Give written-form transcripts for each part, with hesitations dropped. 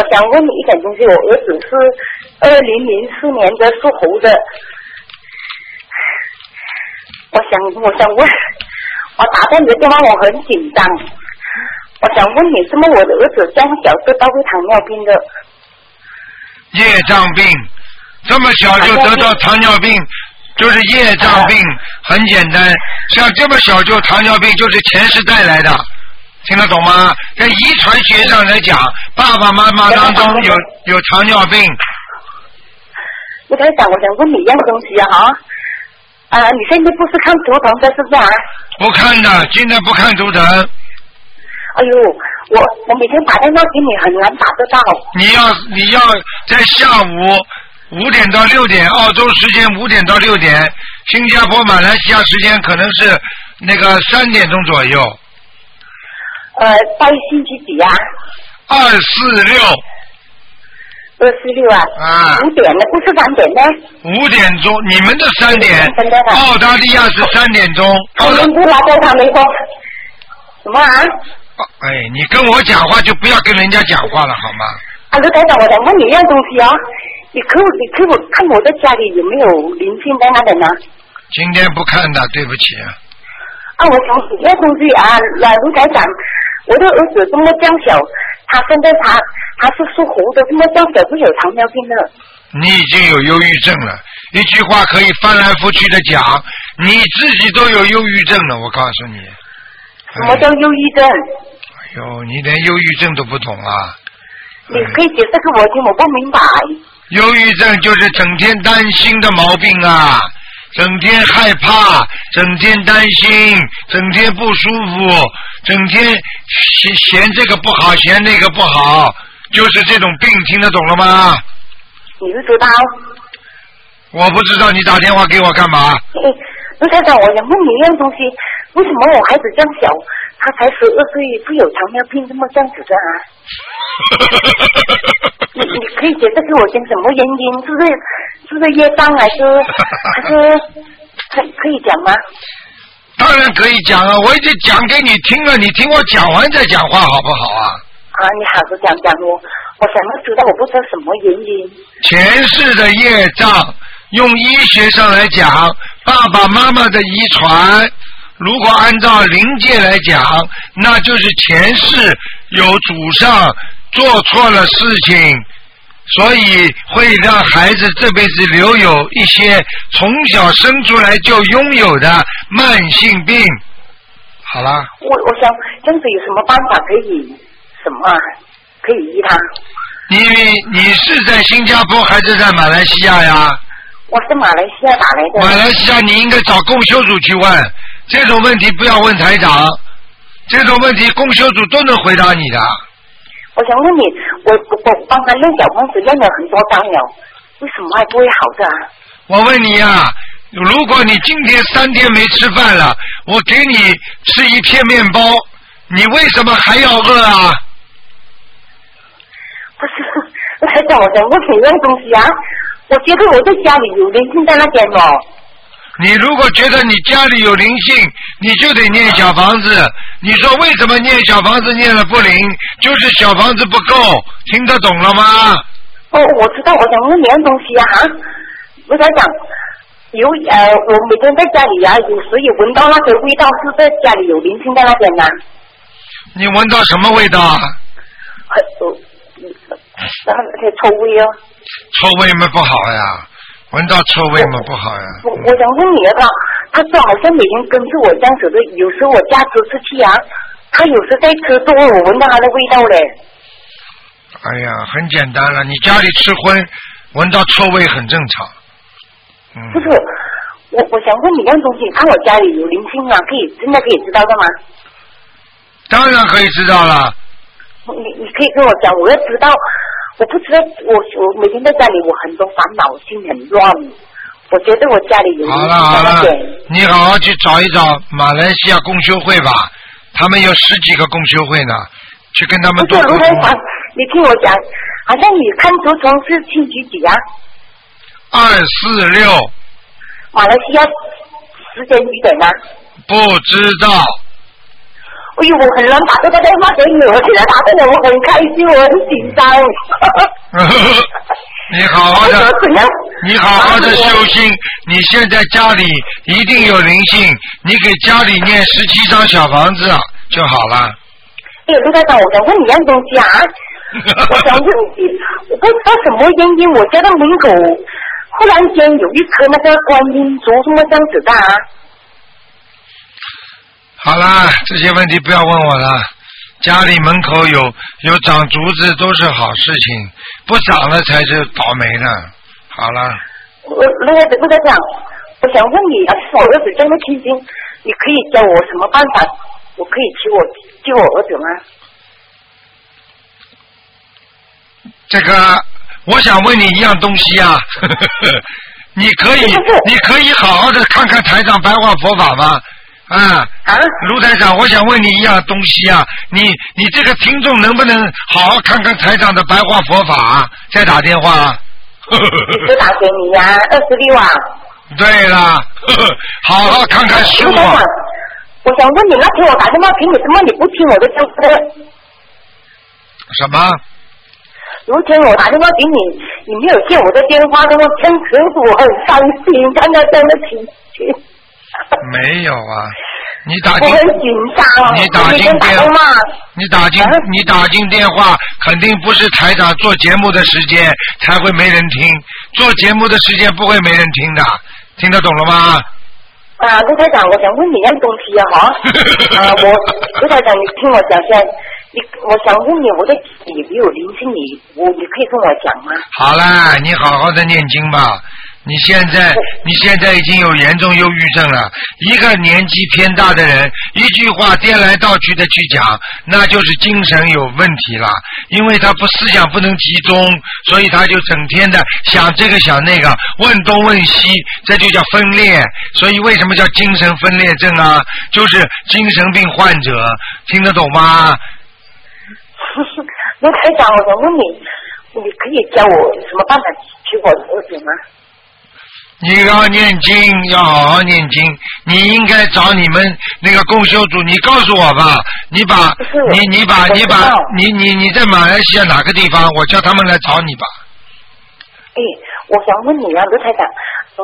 我想问你一点东西，我儿子是2004年的属猴的，我想问，我打断你的电话我很紧张，我想问你，怎么我的儿子这样小得到会糖尿病的？ 业障病，这么小就得到糖尿病，就是业障病，很简单。像这么小就糖尿病，就是前世带来的，听得懂吗？在遗传学上来讲，爸爸妈妈当中有糖尿病。 卢台长，我想问你一样东西啊你现在不是看图腾的是不是啊？ 不看的，现在不看图腾。 哎呦，我每天打电话给你很难打得到。 你要在下午5点到6点，澳洲时间5点到6点，新加坡、马来西亚时间可能是那个3点钟左右。 到星期几啊 ？246。 246啊？5点的，不是3点的 ？5点钟，你们的3点，澳大利亚是3点钟。 他们不拿到他们说什么啊？ 哎，你跟我讲话就不要跟人家讲话了，好吗？ 卢台长，我想问你一样东西啊，你可我看我在家里有没有灵性在那边呢？ 今天不看的，对不起。 我想一样东西卢台长，我的儿子这么娇小，他现在他是属猴的，这么娇小是有糖尿病的。 你已经有忧郁症了，一句话可以翻来覆去的讲，你自己都有忧郁症了，我告诉你。 什么叫忧郁症？ 哎呦，你连忧郁症都不懂啊！ 你可以解释给我听，我不明白。 忧郁症就是整天担心的毛病啊，整天害怕，整天担心，整天不舒服，整天嫌这个不好，嫌那个不好，就是这种病，听得懂了吗？ 你是知道？ 我不知道，你打电话给我干嘛？ 卢台长，我想问你一样东西，为什么我孩子这样小，他才12岁会有糖尿病这么这样子的啊？你可以解释给我听什么原因？是不是业障还是可以讲吗？ 当然可以讲啊，我已经讲给你听了，你听我讲完再讲话好不好啊？ 你好好讲我想要知道，我不知道什么原因。 前世的业障，用医学上来讲，爸爸妈妈的遗传，如果按照灵界来讲，那就是前世有祖上做错了事情，所以会让孩子这辈子留有一些从小生出来就拥有的慢性病。好了。 我想这样子有什么办法可以医他？ 你是在新加坡还是在马来西亚呀？ 我是马来西亚打来的。 马来西亚你应该找共修组去问，这种问题不要问台长，这种问题共修组都能回答你的。 我想问你，我帮他练小房子练了很多张了，为什么还不会好的啊？ 我问你啊，如果你今天3天没吃饭了，我给你吃一片面包，你为什么还要饿啊？ 不是，台长，我想问你一样东西啊，我觉得我在家里有灵性在那边哦。 你如果觉得你家里有灵性，你就得念小房子。你说为什么念小房子念了不灵？就是小房子不够，听得懂了吗？ 我知道，我想问你一样东西啊，我在讲我每天在家里啊，有时也闻到那个味道，是在家里有灵性在那边呢。 你闻到什么味道啊？ 臭味哦。 臭味嘛不好呀，闻到臭味嘛不好呀。 我想问你啊，他说好像每天跟着我这样子的，有时我家吃气啊，他有时在吃多，我闻到他的味道嘞。 哎呀，很简单了，你家里吃荤，闻到臭味很正常。 不是，我想问你一样东西，看我家里有灵性啊，真的可以知道的吗？ 当然可以知道了。 你可以跟我讲，我要知道，我不知道，我每天在家里，我很多烦恼，心很乱，我觉得我家里有灵性。好了， 你好好去找一找马来西亚共修会吧，他们有10几个共修会呢，去跟他们多沟通。 你听我讲，好像你看图腾是星期几啊 ？246。 马来西亚时间几点啊？ 不知道。 哎呦，我很难打这个电话给你，我现在打进来我很开心，我很紧张。 你好好的，你好好的修心。你现在家里一定有灵性，你给家里念17张小房子就好了。 哎，卢台长，我想问你一样东西啊。我想问你，我不知道什么原因，我家的门口忽然间有一颗那个观音竹，什么这样子的啊？ 好啦，这些问题不要问我了。家里门口有长竹子都是好事情，不长了才是倒霉呢。好了。 卢台长，我想问你，我儿子这么开心，你可以教我什么办法？我可以救我儿子吗？ 这个，我想问你一样东西啊，你可以好好的看看台长白话佛法吗？卢台长，我想问你一样东西啊，你这个听众能不能好好看看台长的白话佛法啊？再打电话。 就打给你呀，26啊。 对了，好好看看书啊。 我想问你，那天我打电话给你，怎么你不听我的电话？ 什么？ 昨天我打电话给你，你没有接我的电话，那么真可是我很伤心，看到这样的情形。 没有啊， 我很紧张。 你打进电话，肯定不是台长做节目的时间才会没人听，做节目的时间不会没人听的，听得懂了吗？ 卢台长，我想问你一样东西啊，卢台长，你听我讲下，我想问你，我的有没有灵性？你可以跟我讲吗？ 好啦，你好好的念经吧。你现在已经有严重忧郁症了。一个年纪偏大的人，一句话颠来倒去的去讲，那就是精神有问题了。因为他思想不能集中，所以他就整天的想这个想那个，问东问西，这就叫分裂。所以为什么叫精神分裂症啊？就是精神病患者，听得懂吗？ 卢台长，我想问你可以教我什么办法救我的儿子吗？ 你要念经，要好好念经。你应该找你们那个共修组，你告诉我吧。你在马来西亚哪个地方？我叫他们来找你吧。 我想问你啊，卢台长，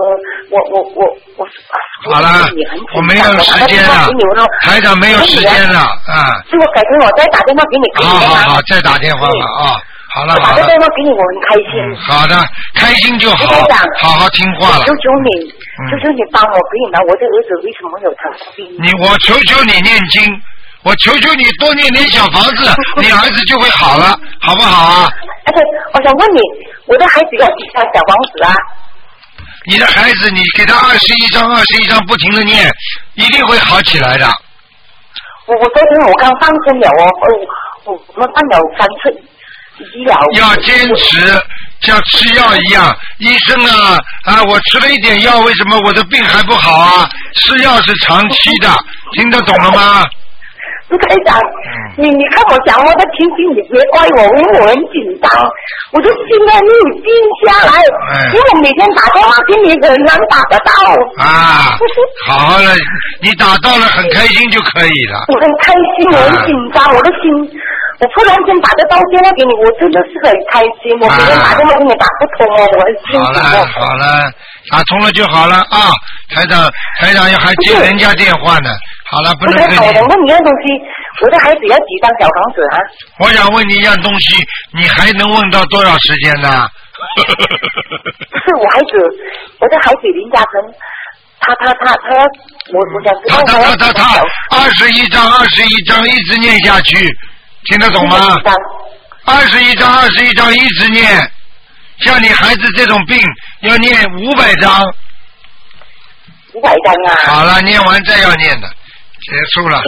我好了，我没有时间了，台长没有时间了啊。 是我改天我再打电话给你。 好，再打电话吧啊。好了。 打个电话给你，我很开心。 好的，开心就好，好好听话了。 求求你帮我可以吗？我的儿子为什么有糖尿病？ 我求求你念经，我求求你多念点小房子，你儿子就会好了，好不好啊？ 而且我想问你，我的孩子要几张小房子啊？ 你的孩子，你给他21张不停的念，一定会好起来的。 我昨天我刚放生了我们放了3次。 要坚持，像吃药一样。医生我吃了一点药，为什么我的病还不好啊？吃药是长期的，听得懂了吗？ 卢台长，你看我讲我的情绪，你别怪我，因为我很紧张，我的心没有静下来，因为我每天打电话给你很难打得到。 好了，你打到了很开心就可以了。 我很开心，我很紧张，我的心。我突然间打得到电话给你，我真的是很开心。我每天打电话给你打不通我很辛苦。 好了，打通了就好了啊！台长还接人家电话呢。好了，不能跟你。我问你一样东西，我的孩子要几张小房子啊？ 我想问你一样东西，你还能问到多少时间呢？ 不是我的孩子林嘉诚，他要我想知道他21张一直念下去。听得懂吗？21张一直念，像你孩子这种病要念500张。 500张啊！ 好了，念完再要念的，结束了。